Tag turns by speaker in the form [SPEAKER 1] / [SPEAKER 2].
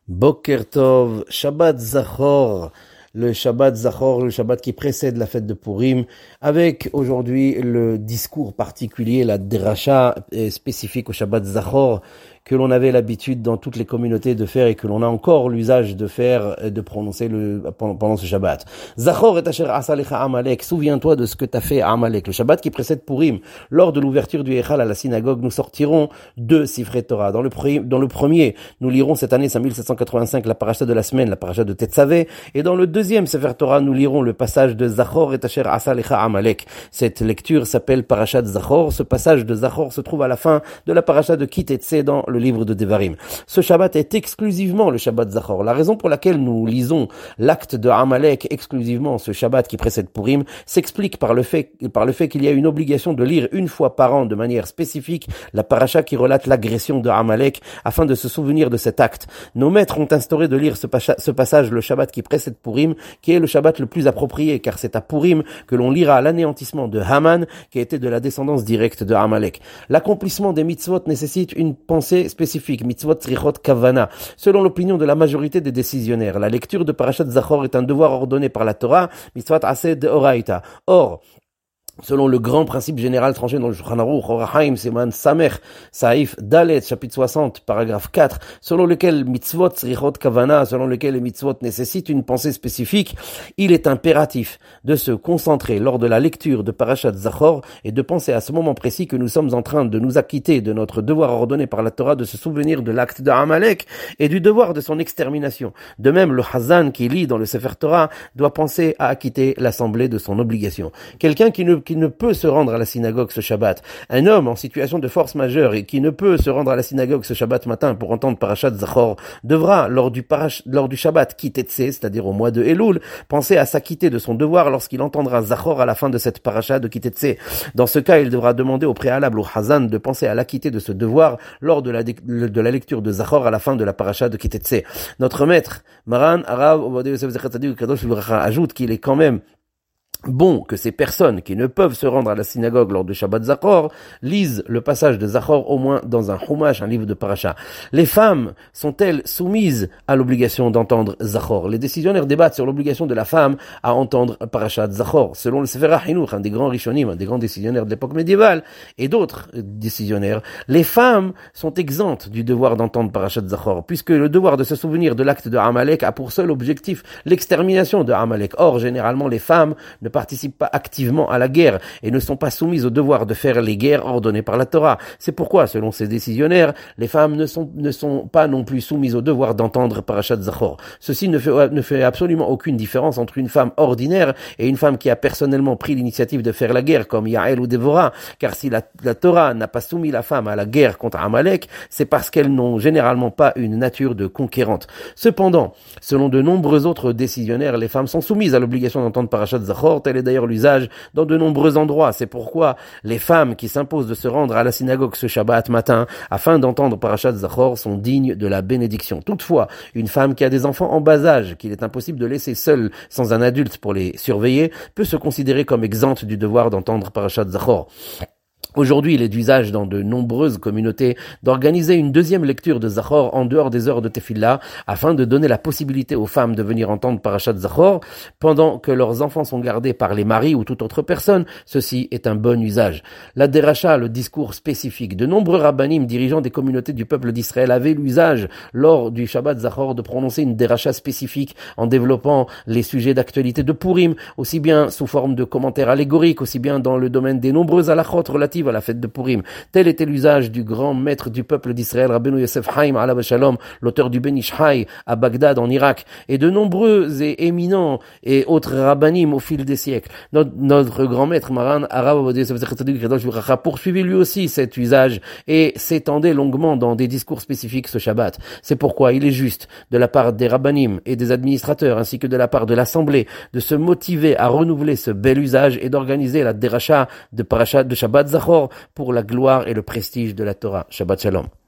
[SPEAKER 1] Boker Tov, Shabbat Zachor, le Shabbat qui précède la fête de Purim, avec aujourd'hui le discours particulier, la dracha spécifique au Shabbat Zachor, que l'on avait l'habitude dans toutes les communautés de faire et que l'on a encore l'usage de faire, de prononcer pendant ce Shabbat. Zachor et Asher Asalecha Amalek, souviens-toi de ce que t'as fait à Amalek. Le Shabbat qui précède Purim, lors de l'ouverture du Echal à la synagogue, nous sortirons deux Sifrei Torah. Dans le premier, nous lirons cette année 5785 la paracha de la semaine, la paracha de Tetzavé, et dans le deuxième Sefer Torah, nous lirons le passage de Zachor et Asher Asalecha Amalek. Cette lecture s'appelle Parashat Zachor. Ce passage de Zachor se trouve à la fin de la paracha de Ki Tetzé dans le livre de Devarim. Ce Shabbat est exclusivement le Shabbat Zachor. La raison pour laquelle nous lisons l'acte de Amalek exclusivement ce Shabbat qui précède Purim s'explique par le fait qu'il y a une obligation de lire une fois par an de manière spécifique la paracha qui relate l'agression de Amalek afin de se souvenir de cet acte. Nos maîtres ont instauré de lire ce passage le Shabbat qui précède Purim, qui est le Shabbat le plus approprié car c'est à Purim que l'on lira l'anéantissement de Haman qui était de la descendance directe de Amalek. L'accomplissement des mitzvot nécessite une pensée spécifique, mitzvot tzrichot kavana. Selon l'opinion de la majorité des décisionnaires, la lecture de Parashat Zachor est un devoir ordonné par la Torah, mitzvot aseh deoraita. Or, selon le grand principe général tranché dans le Shulchan Aruch, Or HaChaim, Siman Samer, Saïf Dalet, chapitre 60, paragraphe 4, selon lequel mitzvot tzrichot kavana, selon lequel les mitzvot nécessitent une pensée spécifique, il est impératif de se concentrer lors de la lecture de Parashat Zachor et de penser à ce moment précis que nous sommes en train de nous acquitter de notre devoir ordonné par la Torah de se souvenir de l'acte de Amalek et du devoir de son extermination. De même, le Hazan qui lit dans le Sefer Torah doit penser à acquitter l'assemblée de son obligation. Quelqu'un qui ne peut se rendre à la synagogue ce Shabbat, un homme en situation de force majeure et qui ne peut se rendre à la synagogue ce Shabbat matin pour entendre Parashat Zachor, devra, lors du Shabbat Ki Tetzé, c'est-à-dire au mois de Elul, penser à s'acquitter de son devoir lorsqu'il entendra Zachor à la fin de cette paracha de Ki Tetzé. Dans ce cas, il devra demander au préalable au Hazan de penser à l'acquitter de ce devoir lors de la lecture de Zachor à la fin de la paracha de Ki Tetzé. Notre maître, Maran Arav Ovadia Yosef Zecher Tzaddik Kadosh Livracha, ajoute qu'il est quand même bon que ces personnes qui ne peuvent se rendre à la synagogue lors de Shabbat Zachor lisent le passage de Zachor au moins dans un chumash, un livre de paracha. Les femmes sont-elles soumises à l'obligation d'entendre Zachor? Les décisionnaires débattent sur l'obligation de la femme à entendre Parashat Zachor. Selon le Sefer HaChinuch, un des grands rishonim, un des grands décisionnaires de l'époque médiévale, et d'autres décisionnaires, les femmes sont exemptes du devoir d'entendre Parashat Zachor, puisque le devoir de se souvenir de l'acte de Amalek a pour seul objectif l'extermination de Amalek. Or, généralement, les femmes ne participent pas activement à la guerre et ne sont pas soumises au devoir de faire les guerres ordonnées par la Torah. C'est pourquoi, selon ces décisionnaires, les femmes ne sont pas non plus soumises au devoir d'entendre Parashat Zachor. Ceci ne fait absolument aucune différence entre une femme ordinaire et une femme qui a personnellement pris l'initiative de faire la guerre, comme Yael ou Dévorah, car si la Torah n'a pas soumis la femme à la guerre contre Amalek, c'est parce qu'elles n'ont généralement pas une nature de conquérante. Cependant, selon de nombreux autres décisionnaires, les femmes sont soumises à l'obligation d'entendre Parashat Zachor. Tel est d'ailleurs l'usage dans de nombreux endroits. C'est pourquoi les femmes qui s'imposent de se rendre à la synagogue ce Shabbat matin afin d'entendre Parashat Zachor sont dignes de la bénédiction. Toutefois, une femme qui a des enfants en bas âge, qu'il est impossible de laisser seule sans un adulte pour les surveiller, peut se considérer comme exempte du devoir d'entendre Parashat Zachor. Aujourd'hui, il est d'usage dans de nombreuses communautés d'organiser une deuxième lecture de Zachor en dehors des heures de Tefillah afin de donner la possibilité aux femmes de venir entendre Parashat Zachor pendant que leurs enfants sont gardés par les maris ou toute autre personne. Ceci est un bon usage. La déracha, le discours spécifique. De nombreux rabbanim dirigeants des communautés du peuple d'Israël avaient l'usage lors du Shabbat Zachor de prononcer une déracha spécifique en développant les sujets d'actualité de Purim, aussi bien sous forme de commentaires allégoriques, aussi bien dans le domaine des nombreuses halachot relatives à la fête de Purim. Tel était l'usage du grand maître du peuple d'Israël, Rabbeinu Yosef Haim alav shalom, l'auteur du Ben Ish Hai à Bagdad en Irak, et de nombreux et éminents et autres rabbanim au fil des siècles. Notre grand maître Maran Arav Ovadia Yosef Zecher Tzaddik Kadosh Livracha poursuivit lui aussi cet usage et s'étendait longuement dans des discours spécifiques ce Shabbat. C'est pourquoi il est juste de la part des rabbanim et des administrateurs ainsi que de la part de l'assemblée de se motiver à renouveler ce bel usage et d'organiser la déracha de Parashat de Shabbat Zachor pour la gloire et le prestige de la Torah. Shabbat Shalom.